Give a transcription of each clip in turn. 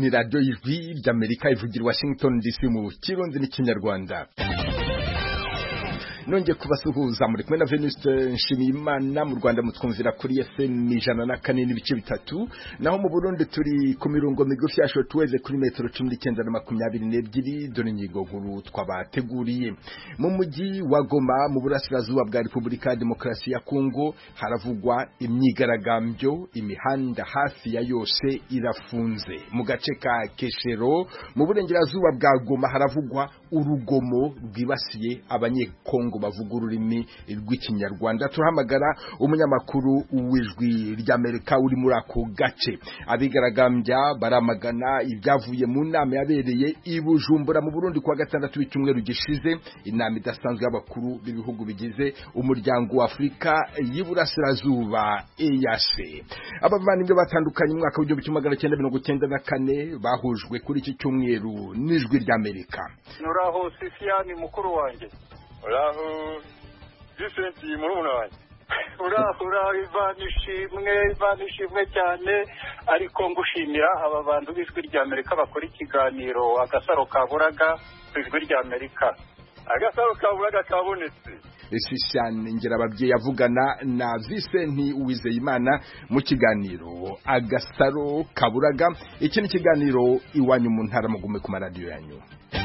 ni radio y'Ijwi ry'Amerika ivugira Washington DC mu Kirundi n'Ikinyarwanda. Nonge kubasuhuza muri kumwe na Venuste Nshimiyimana mu Rwanda mutwumvira kuri FM 104.3 naho mu Burundi turi ku mirongo migufi ya shortwave kuri metero 1922 dore inyigo nkuru twabateguriye. Mu mujyi wa Goma mu burasirazuba bwa Repubulika ya Demokarasi ya Kongo haravugwa imyigaragambyo, imihanda hafi ya yose irafunze. Mu gace ka Keshero mu burengerazuba bwa Goma haravugwa urugomo rwibasiye abanyekongo bavuga ururimi rw'Ikinyarwanda. Turahamagara umunyamakuru w'Ijwi ry'Amerika uri muri ako gace. Abigaragambya baramagana ibyavuye mu nama yabereye i Bujumbura mu Burundi kuwa gatandatu w'icyumweru gishize, inama idasanzwe y'abakuru b'ibihugu bigize umuryango wa Afrika y'Iburasirazuba EAC. Abavandimwe batandukanye mu mwaka w'1994 bahujwe kuri iki cyumweru n'Ijwi ry'Amerika. Nuraho Sifiani mukuru wanjye. Uraho Vincent murumuna wanjye. Uraho Ivanishimwe cyane, ariko ngushimira aba bantu b'Ijwi ry'Amerika bakora ikiganiro Agasaro Kaburaga ku Ijwi ry'Amerika. Agasaro Kaburaga kabonetse. Sishan Ngerababye yavugana na Vincent Uwizeyimana mu kiganiro Agasaro Kaburaga. Iki ni kiganiro iwanyu mu ntara mugume ku maradiyo yanyu.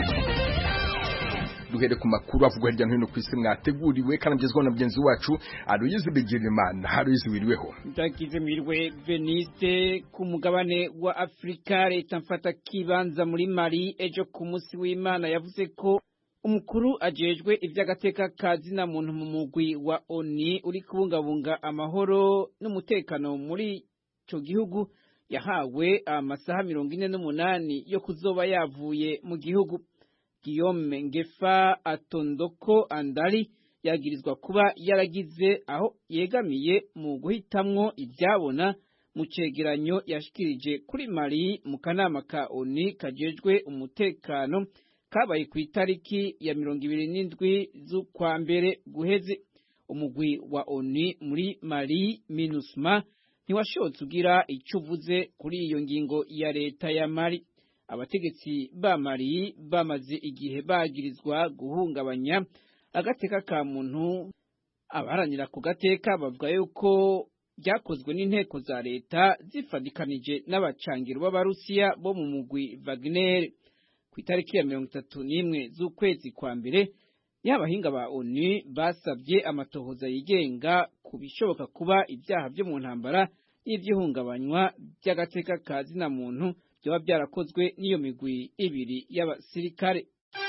Duhere ku makuru avugwa hirya no hino ku isi mwateguriwe kanagezwa na mugenzi wacu Aloyizi Bigirimana. Aloyizi wiriweho? Ndagize mwiriwe Veniste. Ku mugabane wa Afrika leta mfata kibanza muri Mali ejo ku munsi w'Imana yavuze ko umukuru ajejwe ivy'agateka kazi na muntu mu mugwi wa ONU uri kubungabunga amahoro n'umutekano muri ico gihugu yahawe amasaha 48 yo kuzoba yavuye mu gihugu. Guillaume Ngefa Atondoko Andali yagirizwa kuba yaragize aho yegamiye mu guhitamwo ibyabona mu cegeranyo yashikirije kuri Mali mu kanama ka ONU kajejwe umutekano kabaye ku itariki ya 27 z'ukwa mbere guheze. Umugwi wa ONU muri Mali MINUSMA ntiwashotse ugira icyo uvuze kuri iyo ngingo ya leta ya Mali. Abategetsi ba Mali bamaze igihe bagirizwa guhungabanya agateka ka muntu. Abaharanira ku gateka bavuga yuko byakozwe n'inteko za leta zifadikanije n'abacangiro b'Abarusiya bo mu mugwi Wagner. Ku itariki ya 31 z'ukwezi kwa mbere y'abahinga ba ONU basabye amatohoza yigenga ku bishoboka kuba ibyaha byo mu ntambara n'ibyihungabanywa by'agateka ka zina muntu byoba byarakozwe n'iyo migwi ibiri y'abasirikare.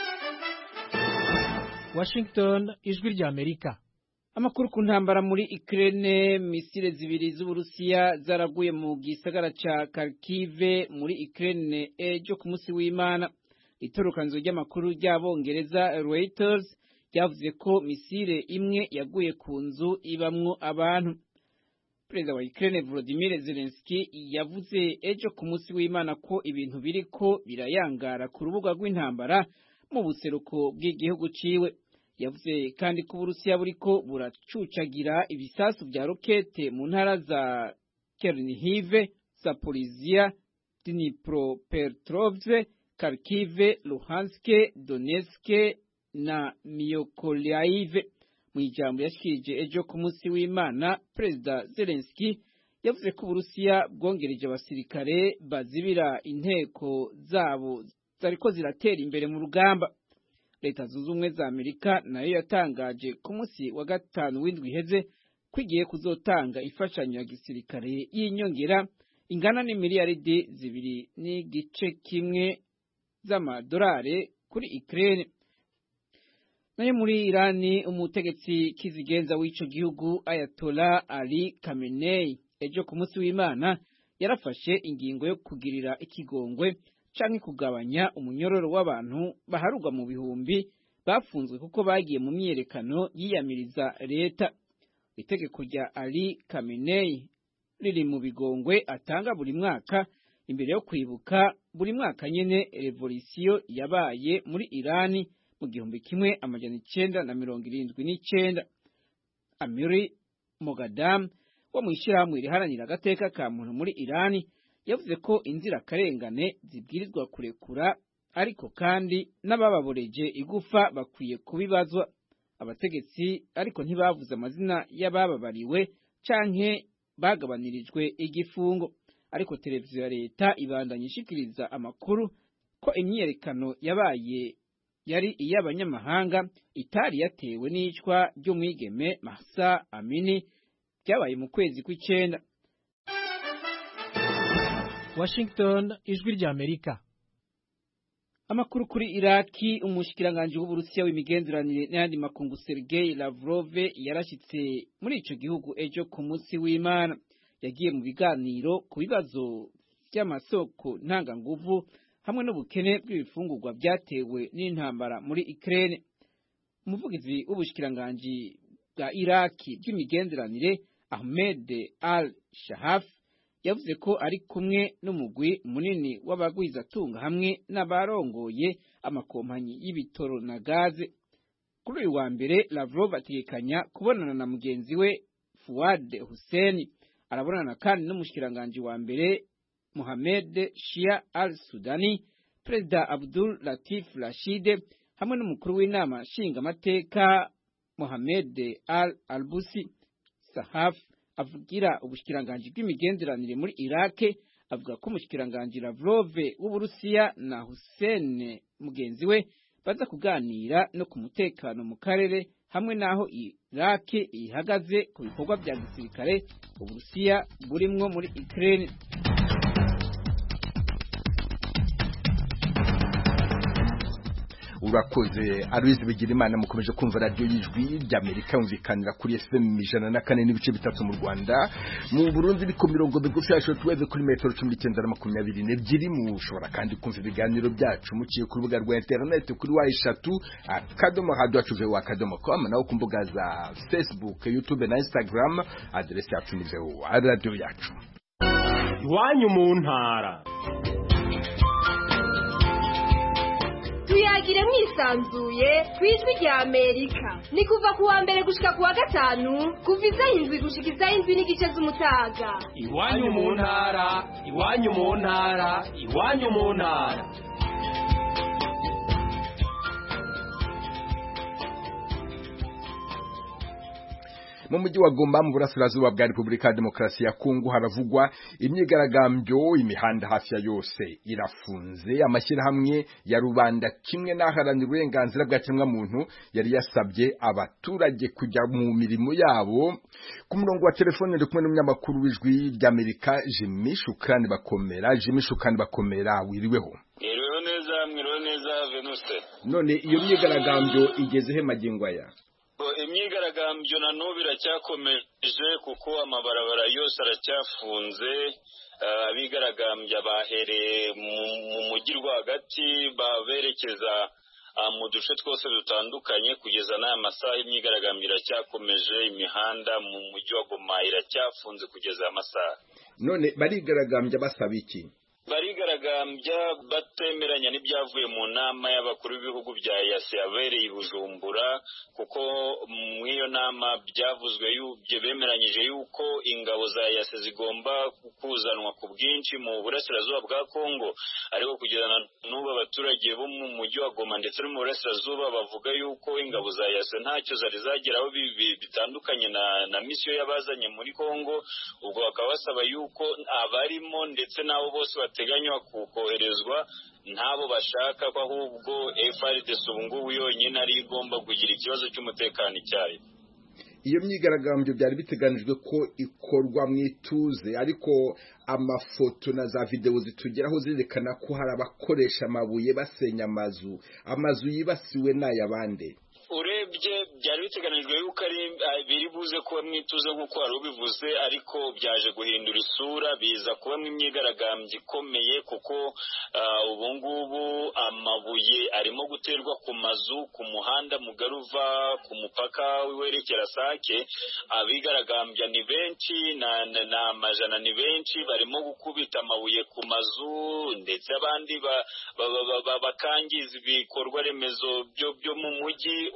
Washington, Ijwi ry'Amerika. Amakuru ku ntambara muri Ukraine. Misile zibiri z'Uburusiya zaraguye mu gisagara ca Kharkiv muri Ukraine ejo ku munsi w'Imana. Itorokanzo ry'amakuru ry'Abongereza Reuters ryavuze ko misile imwe yaguye ku nzu ibamwo abantu. Perezida wa Ukraine Volodymyr Zelensky yavuze ejo ku munsi w'Imana ko ibintu biriko birayangara ku rubuga rw'intambara mu buseruko bw'igihugu ciwe. Yavuze kandi ko Uburusiya buriko buracucagira ibisasu vya rokete mu ntara za Chernihiv, Zaporizhia, Dnipropetrovsk, Kharkiv, Luhansk, Donetsk na Mykolaiv. Mu ijambo yashikirije ejo ku munsi w'Imana, Perezida Zelensky yavuze ko Uburusiya bwongereje abasirikare bazibira inteko zabo zariko ziratera imbere mu rugamba. Leta Zunze Ubumwe za Amerika nayo yatangaje ku munsi wa gatanu w'indwi iheze ko igiye kuzotanga imfashanyo ya gisirikare y'inyongera ingana n'imiliyaridi 2.1 z'amadolari kuri Ukraine. Nayo muri Irani umutegetsi kizigenza w'ico gihugu Ayatollah Ali Khamenei ejo ku munsi w'Imana yarafashe ingingo yo kugirira ikigongwe canke kugabanya umunyororo w'abantu baharugwa mu bihumbi bafunzwe kuko bagiye mu myiyerekano yiyamiriza leta. Itegeko rya Ali Khamenei riri mu bigongwe atanga buri mwaka imbere yo kwibuka buri mwaka nyene revolisiyo yabaye muri Irani mu 1979. Amiri Moghadam wo mwishirahamwe riharanira agateka ka muntu muri Irani yavuze ko inzirakarengane zibwirizwa kurekura ariko kandi n'abababoreje igufa bakwiye kubibazwa. Abategetsi ariko ntibavuze amazina y'abababariwe canke bagabanirijwe igifungo, ariko televiziyo ya leta ibandanya ishikiriza amakuru ko imyiyerekano yabaye yari iy'abanyamahanga itari yatewe n'icwa ry'umwigeme Mahsa Amini byabaye mu kwezi kw'icenda. Washington, ijwi ry'Amerika. Amakuru kuri Iraki, umushikiranganje w'Uburusiya w'imigenderanire n'ayandi makungu Sergei Lavrov yarashitse muri ico gihugu ejo ku munsi w'Imana. Yagiye mu biganiro ku bibazo by'amasoko ntanganguvu hamwe n'ubukene bw'ibifungurwa byatewe n'intambara muri Ukraine. Umuvugizi w'ubushikiranganje bwa Iraki bw'imigenderanire Ahmed al-Shahaf yavuze ko ari kumwe n'umugwi munini w'abagwizatunga hamwe n'abarongoye amakompanyi y'ibitoro na gaze. Kuri uyu wa mbere Lavrov ategekanya kubonana na mugenzi we Fuad Hussein, arabonana kandi n'umushikiranganje wa mbere Mohamed Shia al-Sudani, Perezida Abdul Latif Rashid hamwe n'umukuru w'inama nshingamateka Mohamed al-Albusi. Sahaf avugira ubushikiranganje bw'imigenderanire muri Iraq avuga ko umushikiranganje Lavrov w'Uburusiya na Hussein mugenzi we baza kuganira no ku mutekano mu karere hamwe naho Iraq ihagaze ku bikorwa bya gisirikare Uburusiya burimwo muri Ukraine. Urakoze Aloise Bigirimana. Mukomeje kumva radio y'Ijwi ry'Amerika yumvikanira kuri FM 104.3 mu Rwanda, mu Burundi ni ku mirongo migufi ya shortwave kuri metero 1922. Mushobora kandi kumva ibiganiro byacu muciye ku rubuga rwa internet kuri wa3.radio.com naho ku mbuga za Facebook, YouTube na Instagram. Adresse yacu ni radio yacu. Iwanyu mu ntara. Tuyagire mwisanzuye kwijwi rya Amerika. Ni kuva ku wa mbere gushika ku wa gatanu, kuva izaho indwi gushika izaho indwi n'igice z'umutaga. Iwanyu mu ntara, iwanyu mu ntara, iwanyu mu ntara. Mu mujyi wa Goma mu burasirazuba bwa Repubulika ya Demokarasi ya Kongo haravugwa imyigaragambyo. Imihanda hafi ya yose irafunze. Amashyirahamwe ya rubanda kimwe n'aharanira uburenganzira bwa kiremwamuntu yari yasabye abaturage kujya mu mirimo yabo. Ku murongo wa telefone ndi kumwe n'umunyamakuru w'Ijwi ry'Amerika Jimmy Shukrani Bakomera. Jimmy Shukrani Bakomera, wiriweho? Mwiriwe neza Venuste. None iyo myigaragambyo igeze he magingo aya? Imyigaragambyo na n'ubu iracyakomeje kuko amabarabara yose aracyafunze. Abigaragambya bahereye mu mujyi rwagati baberekeza mu duce twose dutandukanye kugeza n'aya masaha. Imyigaragambyo iracyakomeje, imihanda mu mujyi wa Goma iracyafunze kugeza aya masaha. None barigaragambya basaba iki? Barigaragambya batemeranya n'ibyavuye mu nama y'abakuru b'ibihugu bya EAC yabereye i Bujumbura, kuko mu iyo nama byavuzwe bemeranyije yuko ingabo za EAC zigomba kuzanwa ku bwinshi mu burasirazuba bwa Kongo. Ariko kugeza n'ubu abaturage bo mu mujyi wa Goma ndetse no mu burasirazuba bavuga yuko ingabo za EAC ntacyo zari zageraho bitandukanye na misiyo yabazanye muri Kongo. Ubwo bakaba basaba yuko abarimo ndetse nabo bose bateganywa kukoherezwa ntabo bashaka, ko ahubwo FARDC ubu ngubu yonyine ari igomba kugira ikibazo cy'umutekano icyayo. Iyo myigaragambyo byari biteganijwe ko ikorwa mu ituze, ariko amafoto na za video zitugeraho zirekana ko hari abakoresha amabuye basenya amazu yibasiwe n'ayabande. Urebye byari biteganijwe yuko ari biri buze kuba mwituze nk'uko wari ubivuze, ariko byaje guhindura isura, biza kuba imyigaragambyo ikomeye kuko ubu ngubu amabuye arimo guterwa ku mazu ku muhanda mugari uva ku mupaka werekera Sake. Abigaragambya ni benshi, na amajana ni benshi, barimo gukubita amabuye ku mazu ndetse abandi bakangiza ibikorwa remezo byo mu mujyi.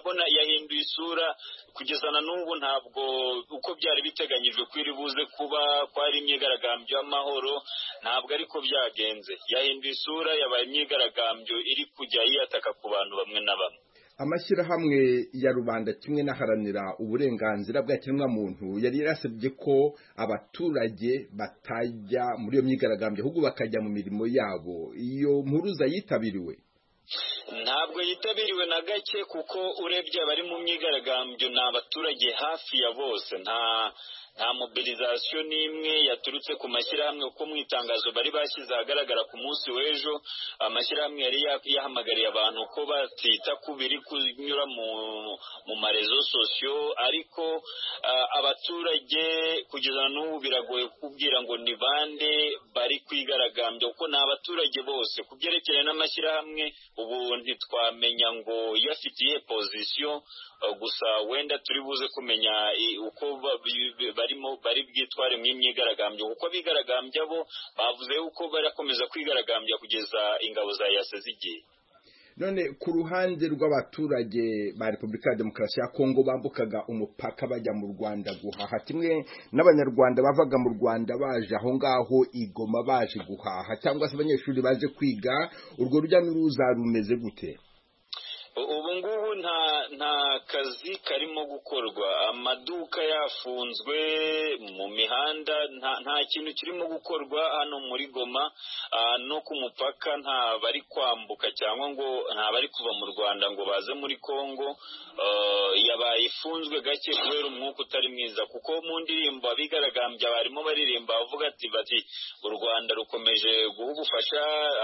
urabona yahinduye isura kugeza na n'ubu ntabwo uko byari biteganyijwe ko iri buze kuba kwari imyigaragambyo y'amahoro ntabwo ariko byagenze yahinduye isura yabaye imyigaragambyo iri kujya yiyataka ku bantu bamwe na bamwe. Amashyirahamwe ya rubanda kimwe n'aharanira uburenganzira bwa kiremwamuntu yari yarasabye ko abaturage batajya muri iyo myigaragambyo ahubwo bakajya mu mirimo yabo. Iyo mpuruza yitabiriwe? Ntabwo yitabiriwe na gake kuko urebye abari mu myigaragambyo ni abaturage hafi ya bose, nta mobilisation n'imwe yaturutse ku mashyirahamwe kuko mu itangazo bari bashyize ahagaragara ku munsi w'ejo amashyirahamwe yari yahamagariye abantu ko batita ku biri kunyura mu marezo sosiyo, ariko abaturage kugeza n'ubu biragoye kubwira ngo ni bande bari kwigaragambya kuko ni abaturage bose. Ku byerekeye n'amashyirahamwe ubu ntitwamenya ngo yafitiye position, gusa wenda turi buze kumenya uko bari bwitware mu imyigaragambyo kuko abigaragambya bo bavuze uko barakomeza kwigaragambya kugeza ingabo za yase zigiye. None ku ruhande rw'abaturage ba Repubulika ya Demokarasi ya Kongo bambukaga umupaka bajya mu Rwanda guhaha kimwe n'abanyarwanda bavaga mu Rwanda baje aho ngaho Igoma baje guhaha cyangwa se abanyeshuri baje kwiga, urwo rujya n'uruza rumeze gute? Ubu ngubu nta kazi karimo gukorwa, amaduka yafunzwe, mu mihanda nta kintu kirimo gukorwa hano muri Goma, no ku mupaka nta bari kwambuka cyangwa ngo nta bari kuva mu Rwanda ngo baze muri Kongo. Yabaye ifunzwe gake kubera umwuka utari mwiza kuko mu ndirimbo abigaragambya barimo baririmba bavuga bati u Rwanda rukomeje guha ubufasha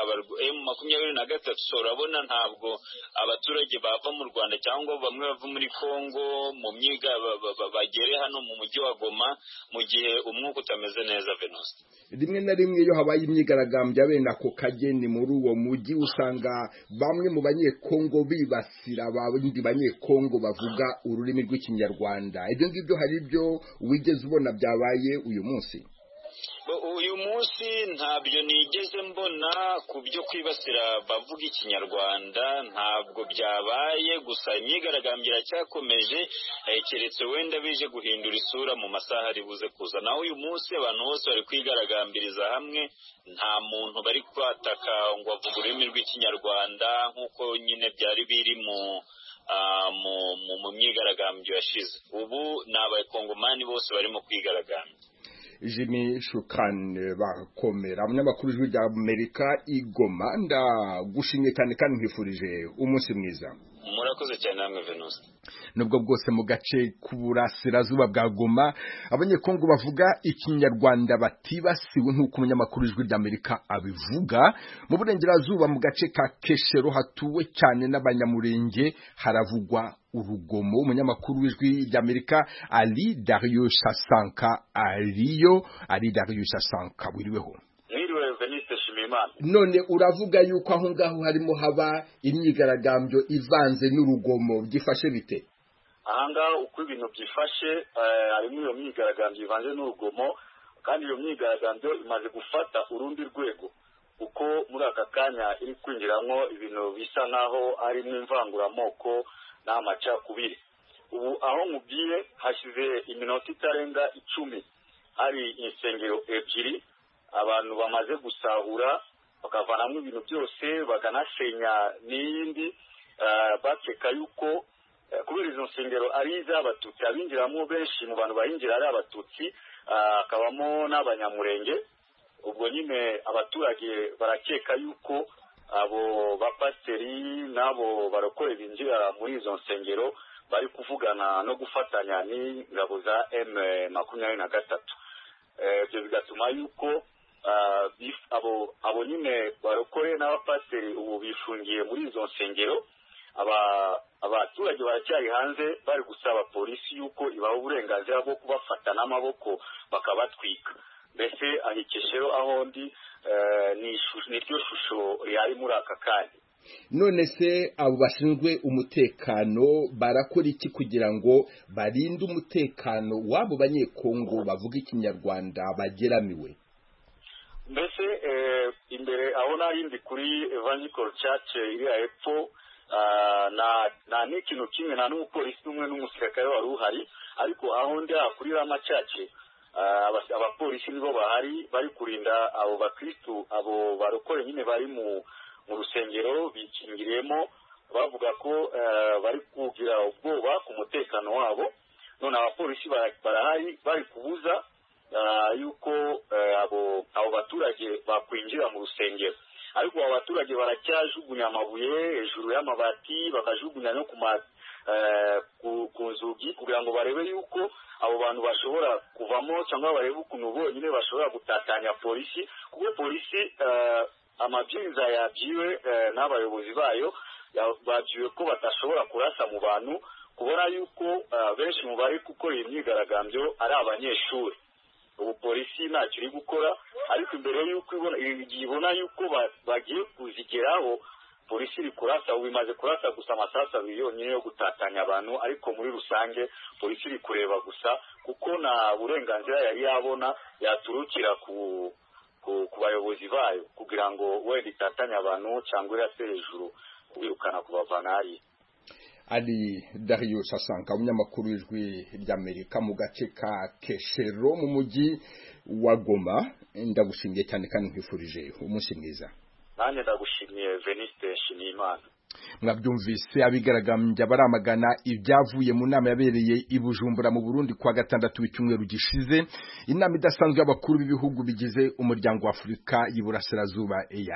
M23. Urabona ntabwo abaturage bava mu Rwanda cyangwa bamwe bava muri Kongo mu myiga bagere hano mu mujyi wa Goma mu gihe umwuka utameze neza. Venuste, rimwe na rimwe iyo habaye imyigaragambyo bene ako kageni muri uwo mujyi usanga bamwe mu banyekongo bibasira abandi banyekongo bavuga ururimi rw'ikinyarwanda. Ibyo ngibyo hari ibyo wigeze ubona byabaye uyu munsi? Uyu munsi ntabyo nigeze mbona ku byo kwibasira bavuga ikinyarwanda, ntabwo byabaye. Gusa imyigaragambyo iracyakomeje, keretse wenda bije guhindura isura mu masaha ari buze kuza. Naho uyu munsi abantu bose bari kwigaragambiriza hamwe, nta muntu bari kwataka ngo avuge ururimi rw'ikinyarwanda nk'uko nyine byari biri mu myigaragambyo yashize. Ubu ni abakongomani bose barimo kwigaragambya. Jimmy Shukran Bakomera, umunyamakuru w'Ijwi rya Amerika Igoma, ndagushimye cyane kandi nkwifurije umunsi mwiza. Murakoze cyane namwe Venuste. Nubwo bwose mu gace k'uburasirazuba bwa Goma abanyekongo bavuga ikinyarwanda batibasiwe nk'uko umunyamakuru w'Ijwi rya Amerika abivuga. Mu burengerazuba mu gace ka Keshero hatuwe cyane n'abanyamurenge haravugwa urugomo. Umunyamakuru w'Ijwi rya Amerika Ali Darius Sasanka Ali Darius Sasanka, wiriweho? None uravuga yuko aho ngaho harimo haba imyigaragambyo ivanze n'urugomo, byifashe bite? Aha ngaho uko ibintu byifashe, harimo iyo myigaragambyo ivanze n'urugomo, kandi iyo myigaragambyo imaze gufata urundi rwego uko muri aka kanya iri kwinjiramo ibintu bisa naho harimo imvanguramoko n'amacakubiri. Ubu aho mubwiye hashize iminota itarenga 10 hari insengero ebyiri abantu bamaze gusahura bakavanamo ibintu byose bakanasenya n'iyindi, bakeka yuko kubera izo nsengero ari iz'abatutsi, abinjiramo benshi mu bantu bahinjira ari abatutsi, akabamo n'abanyamurenge. Ubwo nyine abaturage barakeka yuko abo bapasiteri n'abo barokore binjira muri izo nsengero bari kuvugana no gufatanya n'ingabo za M23. Ibyo bigatuma yuko abo nyine barokore n'abapasiteri ubu bifungiye muri izo nsengero. Abaturage baracyari hanze bari gusaba polisi yuko ibaha uburenganzira bwo kubafata n'amaboko bakabatwika. Mbese ahikeshero aho ndi ni ryo shusho rihari muri aka kanya. None se abo bashinzwe umutekano barakora iki kugira ngo barinde umutekano w'abo banyekongo bavuga ikinyarwanda bageramiwe? Mbese imbere aho narindi kuri Evangelical Church iri hepfo nta n'ikintu kimwe, nta n'umupolisi n'umwe n'umusirikare wari uhari, ariko aho ndi hakurira amacace abapolisi nibo bahari bari kurinda abo bakristu, abo barokore nyine bari mu rusengero bikingiriyemo, bavuga ko bari kugira ubwoba ku mutekano wabo. None abapolisi barahari bari kubuza yuko abo baturage bakwinjira mu rusengero, ariko abo baturage baracyajugunya amabuye hejuru y'amabati, bakajugunya no ku nzugi kugira ngo barebe yuko abo bantu bashobora kuvamo, cyangwa barebe ukuntu bonyine bashobora gutatanya polisi, kuko polisi amabwiriza yabyiwe n'abayobozi bayo, babyiwe ko batashobora kurasa mu bantu, kubona yuko benshi mu bari gukora iyi myigaragambyo ari abanyeshuri. Ubu polisi ntacyo iri gukora, ariko imbere y'uko ibona yuko bagiye kuzigeraho, polisi iri kurasa. Ubu imaze kurasa gusa amasasu abiri yonyine yo gutatanya abantu, ariko muri rusange polisi iri kureba gusa, kuko nta burenganzira yari yabona yaturukira ku bayobozi bayo kugira ngo wenda itatanye abantu cyangwa irase hejuru kubirukana kubavana hariya. ari Darius Asanka, umunyamakuru w'Ijwi ry'Amerika mu gace ka Keshero mu mujyi wa Goma. Ndagushimiye cyane kandi nkwifurije umunsi mwiza. Nanjye ndagushimiye Veniste Nshimiyimana. Mwabyumvise abigaragambya baramagana ibyavuye mu nama yabereye i Bujumbura mu Burundi kwa gatandatu w'icyumweru gishize. Inama idasanzwe y'abakuru b'ibihugu bigize umuryango wa Afurika y'Iburasirazuba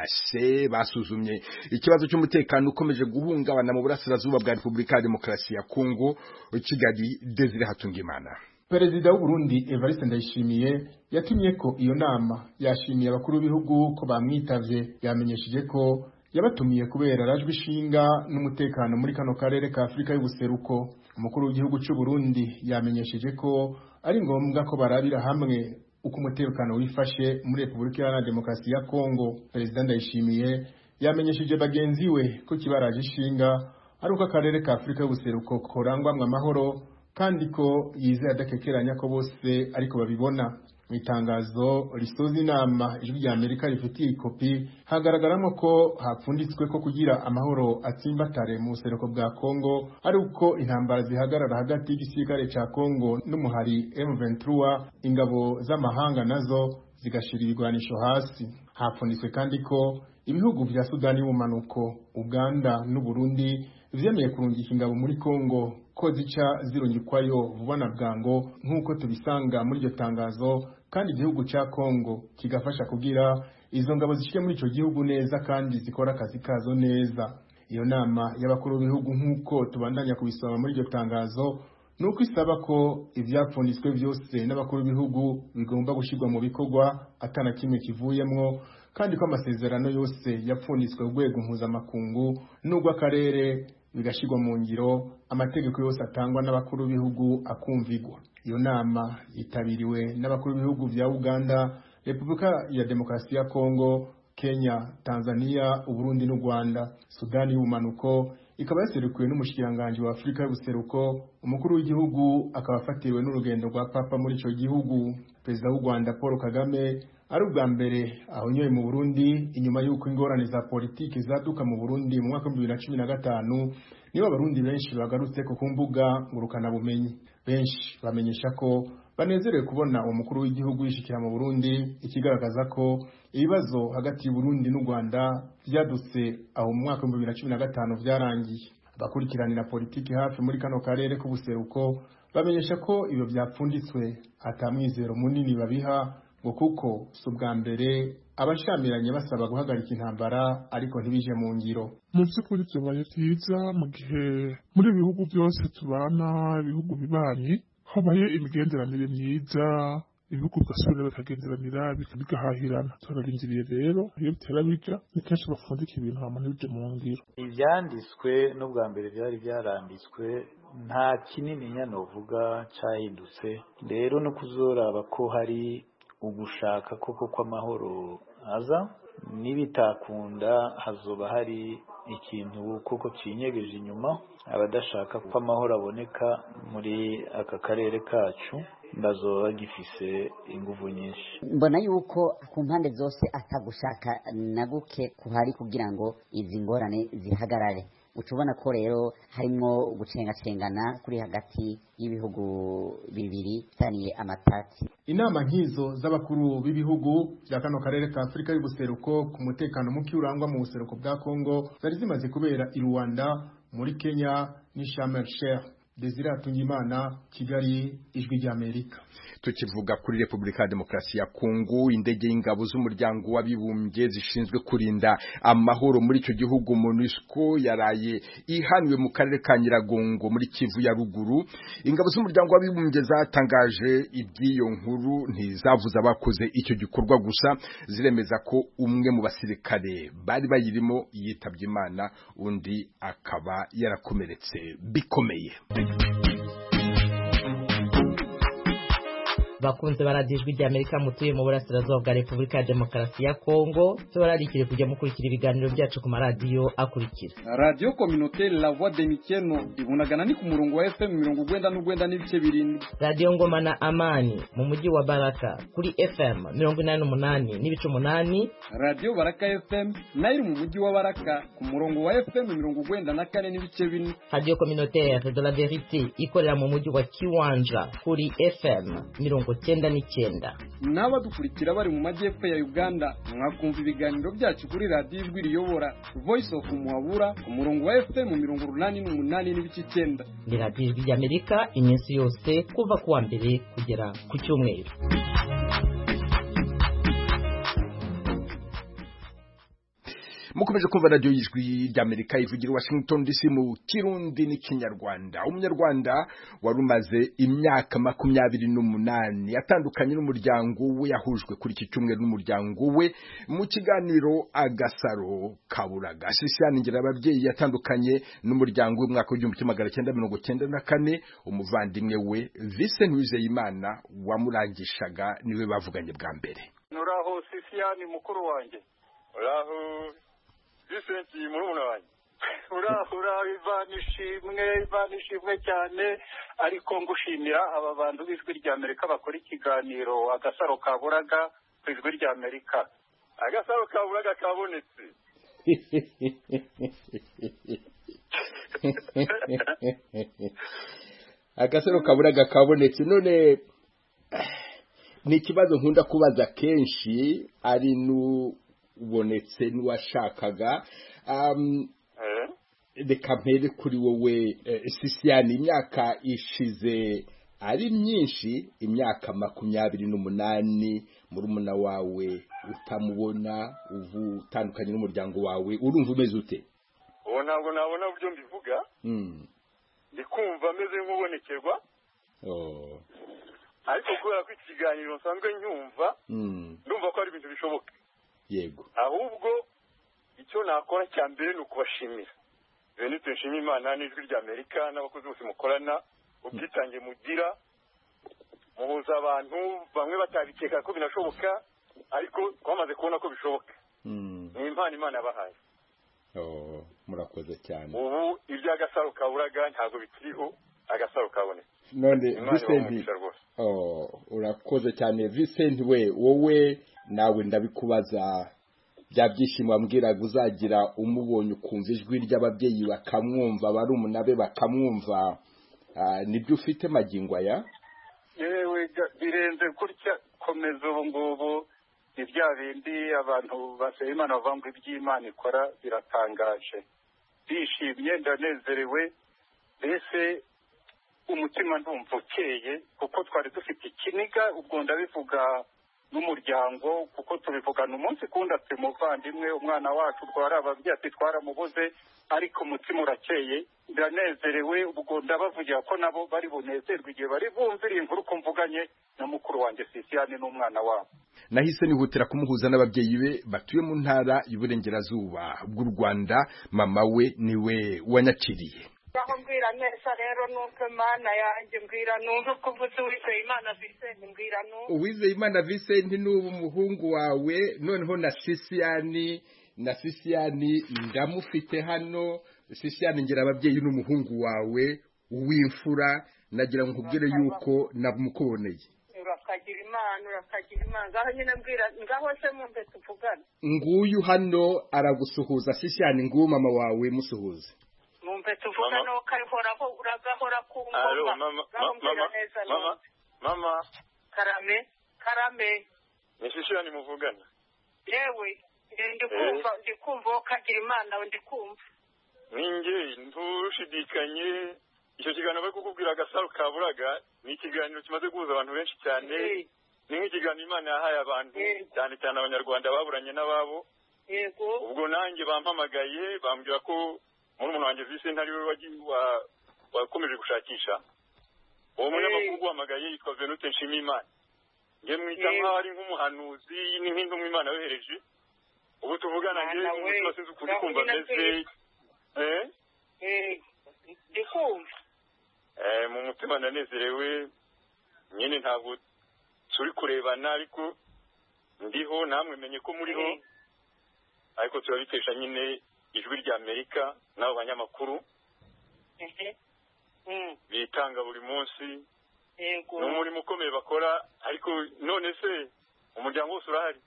EAC basuzumye ikibazo cy'umutekano ukomeje guhungabana mu burasirazuba bwa Repubulika ya Demokarasi ya Kongo. Kigali, Desire Hatungimana. Perezida w'u Burundi Evariste Ndayishimiye yatumye ko iyo nama, yashimiye abakuru b'ibihugu ko bamwitavye, yamenyesheje ko yabatumiye kubera arajwe ishinga n'umutekano muri kano karere ka Afrika y'ubuseruko. Umukuru w'igihugu cy'u Burundi yamenyesheje ko ari ngombwa ko barabira hamwe uko umutekano wifashe muri Repubulika ya Demokarasi ya Kongo. Perezida Ndayishimiye yamenyesheje bagenzi we ko kibaraje ishinga ari uko akarere ka Afrika y'ubuseruko korangwamwe amahoro, kandi ko yizeye adakekeranya ko bose ariko babibona. Mu itangazo risoza inama Ijwi ry'Amerika rifitiye ikopi, hagaragaramo ko hapfunditswe ko kugira amahoro atsimbatare mu buseruko bwa Kongo ari uko intambara zihagarara hagati y'igisirikare ca Kongo n'umuhari M23, ingabo z'amahanga nazo zigashira ibigwanisho hasi. Hapfunditswe kandi ko ibihugu vya Sudani y'ubumanuko, Uganda n'u Burundi vyemeye kurungika ingabo muri Kongo, ko zica zirungikwayo vuba na bwango nk'uko tubisanga muri iryo tangazo, kandi igihugu ca Kongo kigafasha kugira izo ngabo zishike muri ico gihugu neza kandi zikora akazi kazo neza. Iyo nama y'abakuru b'ibihugu nk'uko tubandanya kubisaba muri iryo tangazo, nuko isaba ko ivyapfunditswe byose n'abakuru b'ibihugu bigomba gushirwa mu bikorwa atana kimwe kivuyemwo, kandi ko amasezerano yose yapfunditswe urwego mpuzamakungu n'ubwo akarere bigashirwa mu ngiro, amategeko yose atangwa n'abakuru b'ibihugu akumvigwa. Iyo nama yitabiriwe n'abakuru b'ibihugu vya Uganda, Repubulika ya Demokarasi ya Kongo, Kenya, Tanzania, Uburundi n'u Rwanda. Sudani y'ubumanuko ikaba yaserukiwe n'umushikiranganje wa Afrika y'ubuseruko. Umukuru w'igihugu akaba afatiwe n'urugendo rwa Papa muri ico gihugu. Perezida w'u Rwanda Paul Kagame ari ubwa mbere ahonyoye mu Burundi inyuma y'uko ingorane za politiki zaduka mu Burundi mu mwaka 2015. Niba abarundi benshi bagarutse ku mbuga ngurukana bumenyi, benshi bamenyesha ko banezerewe kubona uwo mukuru w'igihugu yishikira mu Burundi, ikigaragaza ko ibibazo hagati y'u Burundi n'u Rwanda byadutse aho mu mwaka 2015 byarangiye. Abakurikiranira politiki hafi muri kano karere k'ubuseruko bamenyesha ko ibyo byapfunditswe atamwizero munini babiha, ngo kuko subwa mbere abashamiranye basaba guhagarika intambara ariko ntibije mu ngiro. Mu by'ukuri byabaye byiza mu gihe muri ibihugu byose tubana, ibihugu bibanyi, habaye imigenderanire myiza, ibihugu bigasubira bikagenderanira bigahahirana. Turarindiriye rero iyo bitera bija ni kenshi bafundika ibintu hama ntibije mu ngiro. Ivyanditswe n'ubwa mbere byari byaranditswe, nta kinini nyanovuga cyahindutse. Rero no kuzoraba ko hari ugushaka koko kw'amahoro aza, nibitakunda hazoba hari ikintu koko cinyegeje inyuma. Abadashaka ko amahoro aboneka muri aka karere kacu bazoba gifise inguvu nyinshi. Mbona yuko ku mpande zose atagushaka na guke kuhari kugira ngo izi ngorane zihagarare. ucubona ko rero harimo gucengacengana kuri hagati y'ibihugu bibiri bitaniye amatati. Inama nk'izo z'abakuru b'ibihugu bya kano karere ka Afrika y'ubuseruko ku mutekano muke urangwa mu buseruko bwa Kongo zari zimaze kubera i Rwanda, muri Kenya ni Sharm el-Sheikh. Desire Atungimana, Kigali, Ijwi ry'Amerika. Tukivuga kuri Repubulika ya Demokarasi ya Kongo, indege y'ingabo z'umuryango w'abibumbye zishinzwe kurinda amahoro muri icyo gihugu MONUSCO yaraye ihanwe mu karere ka Nyiragongo muri Kivu ya ruguru. Ingabo z'umuryango w'abibumbye zatangaje iby'iyo nkuru ntizavuze abakoze icyo gikorwa gusa, ziremeza ko umwe mu basirikare bari bayirimo yitabye Imana, undi akaba yarakomeretse bikomeye. Bakunze baradijwe ry'Amerika mutuye mu burasirazuba bwa Repubulika ya Demokarasi ya Kongo, tubararikire kujya mukurikira ibiganiro byacu ku maradiyo akurikira. Radio Communautaire La Voix de Mikeno ibunagana ni ku murongo wa FM 90.9 n'ibice birindwi. Radio Ngoma na Amani mu mujyi wa Baraka kuri FM 88 n'ibice 8. Radio Baraka FM nayo mu mujyi wa Baraka ku murongo wa FM 94 n'ibice 4. Radio Communautaire de la Vérité ikorera mu mujyi wa Kiwanja kuri FM 99. N'abadukurikira bari mu majyepfo ya Uganda mwakumva ibiganiro byacu kuri radio Ijwi riyobora Voice of Muhabura ku murongo wa FM 88 n'ibice 9. Ni radio Ijwi ry'Amerika iminsi yose kuva kuwa mbere kugera ku cyumweru. Mukomeje kumva radio y'Ijwi ry'Amerika ivugira Washington DC mu Kirundi n'Ikinyarwanda. Umunyarwanda warumaze imyaka 28 yatandukanye n'umuryango we, yahujwe kuri iki cyumweru n'umuryango we mu kiganiro Agasaro Kaburaga. Sisiane Ngirababyeyi yatandukanye n'umuryango we mwaka w'1994. Umuvandimwe we Vincent Uwizeyimana wamurangishaga niwe bavuganye bwa mbere. Nuraho Sisiane mukuru wanjye. Uraho Vincent murumuna wanjye. Uraho Ivanishimwe cyane, ariko ngushimira aba bantu b'Ijwi ry'Amerika bakora ikiganiro Agasaro Kaburaga ku Ijwi ry'Amerika. Agasaro Kaburaga kabonetse. Agasaro Kaburaga kabonetse. None ni ikibazo nkunda kubaza kenshi, ari n'ubonetse n'uwashakaga. Reka mpere kuri wowe Sisiane, imyaka ishize ari myinshi, imyaka 28 murumuna wawe utamubona, utandukanye n'umuryango wawe, urumva umeze ute? Uwo ntabwo nabona uburyo mbivuga. Ndikumva ameze nk'ubonekerwa. Ariko kubera ko ikiganiro nsanzwe nyumva, ndumva ko ari ibintu bishoboka. Yego. Ahubwo icyo nakora cya mbere ni ukubashimira. Benito Nshimiyimana n'Ijwi ry'Amerika n'abakozi bose mukorana, ubwitange mugira, muhuza abantu bamwe batabikeka ko binashoboka, ariko twamaze kubona ko bishoboka. Ni impano Imana yabahaye. Murakoze cyane. Ubu iby'Agasaro Kaburaga ntabwo bikiriho, Agasaro kabonetse. None Vincent, urakoze cyane Vincent. Wowe nawe ndabikubaza, bya byishimo wambwiraga uzagira umubonye ukumva ijwi ry'ababyeyi bakamwumva, barumuna be bakamwumva, nibyo ufite magingo aya? Yewe birenze kurya, komeza ubu ngubu ni bya bindi abantu basaba Imana bavuga ngo iby'Imana ikora biratangaje. Bishimye, ndanezerewe, mbese umutima ndumva ukeye, kuko twari dufite ikiniga. Ubwo ndabivuga n'umuryango, kuko tubivugana umunsi kundi ati muvandimwe, umwana wacu twari ababyeyi ati twaramubuze, ariko umutima urakeye, ndanezerewe. Ubwo ndabavugira ko nabo bari bunezerwe igihe bari bumvira inkuru ko mvuganye na mukuru wanjye Sisiane n'umwana wabo. Nahise nihutira kumuhuza n'ababyeyi be batuye mu ntara y'Uburengerazuba bw'u Rwanda. Mama we niwe wanyakiriye. Aho mbwira neza rero nuko Mana yanjye, mbwira nuko kuvuze Uwizeyimana Vincent, mbwira nuko Uwizeyimana Vincent n'ubu umuhungu wawe, noneho na Sisiane ndamufite hano. Sisiane Ngirababyeyi n'umuhungu wawe w'imfura, nagira ngo nkubwire yuko namukuboneye. urakagira Imana ngaho nyine mbwira, ngaho se mumbe tuvugana. Nguyu hano aragusuhuza Sisiane, nguyu mama wawe musuhuze. numve tuvuga no karihoraho uragahora ku ngoma. Mama. Karame. Ni Sisiyani muvugana. Yewe, ndikumva ukagira Imana ndikumva. Ninjye ntushidikanye icyo kiganiro bari kukubwira Agasaro Kaburaga ni ikiganiro kimaze guhuza abantu benshi cyane. Ni nk'ikiganiro Imana yahaye abantu cyane cyane abanyarwanda baburanye n'ababo. Yego. Ubwo nanjye bampamagaye bambwira ko muri umuntu wanjye Vincent ari we wakomeje gushakisha. Uwo munyamakuru guhamagaye yitwa Venute Nshimiyimana. Nge mwita nk'aho ari nk'umuhanuzi ni nk'intumwa Imana yohereje. Ubu tuvugana nge umutima sinzi ukuri kumva meze. Ndikumva. Mu mutima ndanezerewe nyine ntabwo turi kurebana ariko ndiho namwe menye ko muriho ariko turabitesha nyine ijwi rya Amerika n'abo banyamakuru bitanga buri munsi n'umurimo ukomeye bakora ariko none se umuryango wose urahari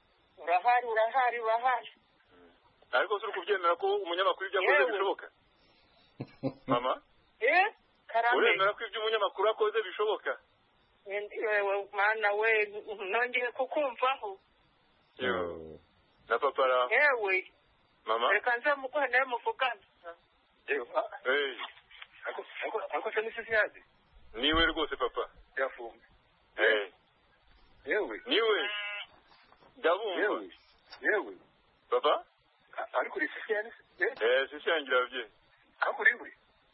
ariko turi kubyemera ko umunyamakuru ibyo akoze bishoboka mama uremera ko ibyo umunyamakuru akoze bishoboka Mana we nongeye kukumvaho na papa ra yewe mama reka nze mukohe nawe muvugana ako se nisi yaje niwe rwose papa yafunze yewe niwe ndabumva yewe papa ari kuri sisi yani sisi yangira bye akuri we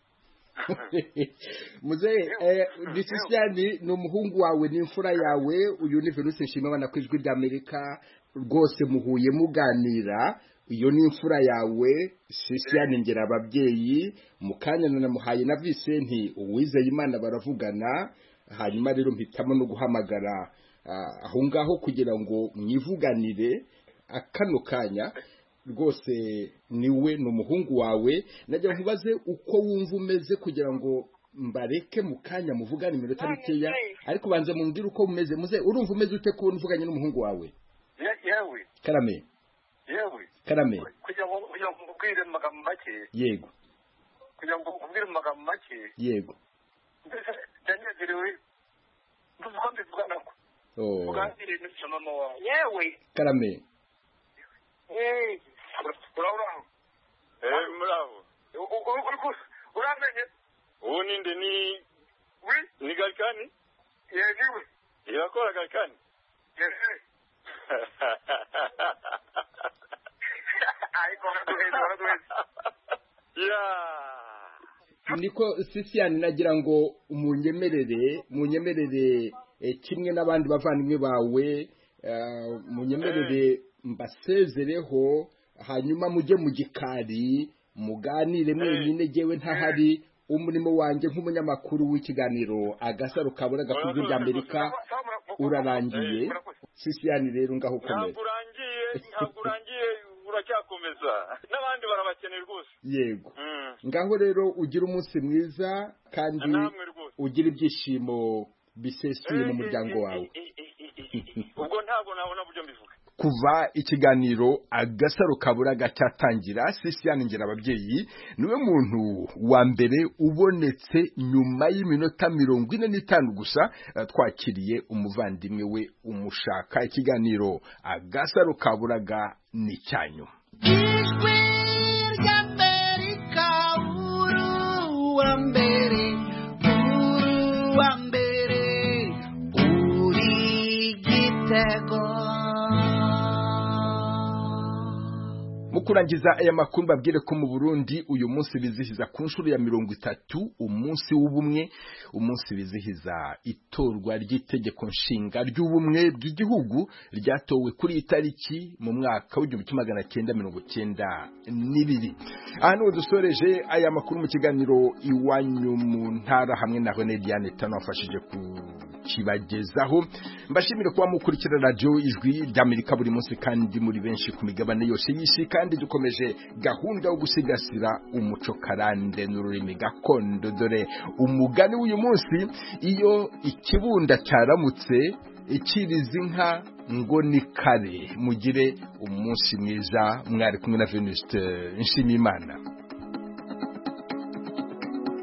Muzehe Disisiani ni umuhungu wawe n'imfura yawe uyu ni Venus Nshimiyimana ku ijwi ry'Amerika rwose muhuye muganira iyo ni imfura yawe Disisiani ngera ababyeyi mukanya namuhaye na Vincent Uwizeyimana baravugana hanyuma rero mpitamo no guhamagara aho ngaho kugira ngo mwivuganire akano kanya rwose niwe n'umuhungu wawe najya nkubaze uko wumva umeze kugira ngo mbareke mukanya muvugane iminota mikeya ariko banze mumbwire uko umeze muze urumva umeze ute ko mvuganye n'umuhungu wawe yewe Karame kugira ngo ubwire mu magambo make yego kugira ngo ubwire mu magambo make yego ndanezerewe nduvuga mbivugana ko ugambire n'icyo mama wawe yewe Karame muraho uramenye ubu ninde ni Galkani yewe irakora Galkani niko Sisiyani nagira ngo munyemerere kimwe n'abandi bavandimwe bawe munyemerere mbasezereho hanyuma mujye mu gikari muganire mwenyine jewe ntahari umurimo wanjye nk'umunyamakuru w'ikiganiro Agasaro Kaburaga ku ijwi ry'Amerika urarangiye Sisiyani rero ngaho komeza ntabwo urangiye uracyakomeza n'abandi barabakeneye rwose yego ngaho rero ugira umunsi mwiza kandi ugira ibyishimo bisesuye mu muryango wawe ubwo ntabwo nabona buryo mbivuga kuva ikiganiro Agasaro Kaburaga cyatangira Sisiyani ngera ababyeyi niwe muntu wa mbere ubonetse nyuma y'iminota 45 gusa twakiriye umuvandimwe we umushaka ikiganiro Agasaro Kaburaga ni cyanyu ijwi ry'Amerika wa mbere uri gitego mukurangiza aya makuru babwire ko mu Burundi uyu munsi bizihiza ku nshuro ya 30 umunsi w'ubumwe umunsi bizihiza itorwa ry'itegeko nshinga ry'ubumwe bw'igihugu ryatowe kuri itariki mu mwaka w'1992 hano dusoreje aya makuru mu kiganiro iwanyu mu ntara hamwe na René Diane Tano afashije ku kibagezaho mbashimire kuba mukurikira radio ijwi ry'Amerika buri munsi kandi muri benshi ku migabane yose y'isi kandi dukomeje gahunda yo gusigasira umuco karande n'ururimi gakondo dore umugani w'uyu munsi iyo ikibunda cyaramutse ikiriza inka ngo ni kare mugire umunsi mwiza mwari kumwe na Venus Nshimiyimana